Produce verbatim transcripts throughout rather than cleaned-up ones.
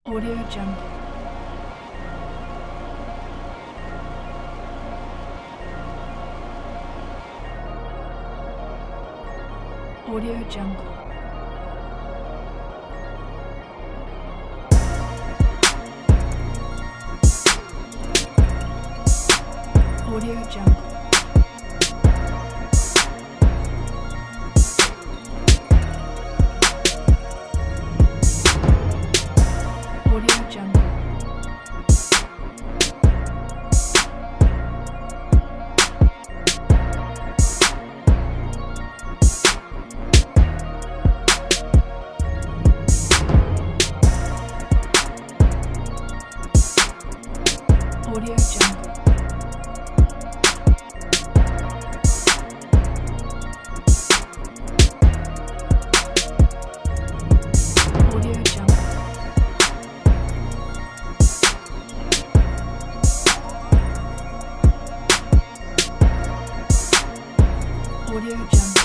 Audio Jungle. Audio Jungle. Audio Jungle. Audio Jungle. Audio Jungle. Audio Jungle. Audio Jungle.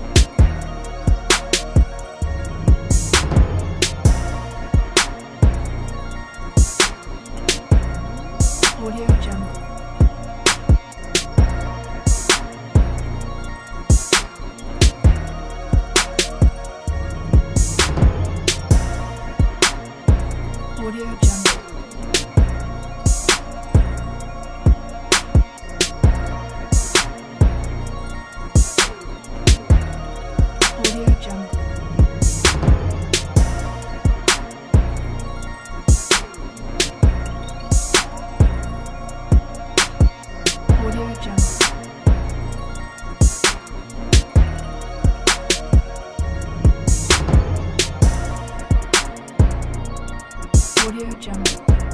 Audio Jungle. Audio Jungle. Audio Jungle. Audio Jungle. Audio Jungle.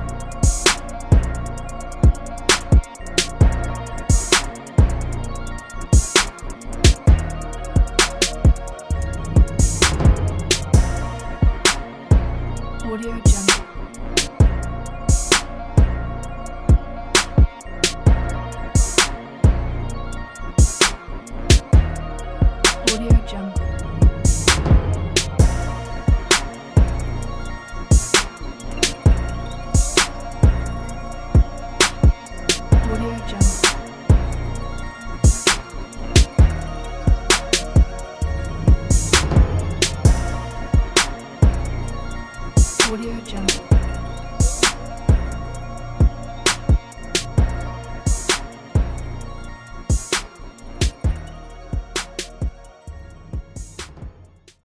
Audio Jungle. Audio Jungle. Audio Jungle. Audio Jungle.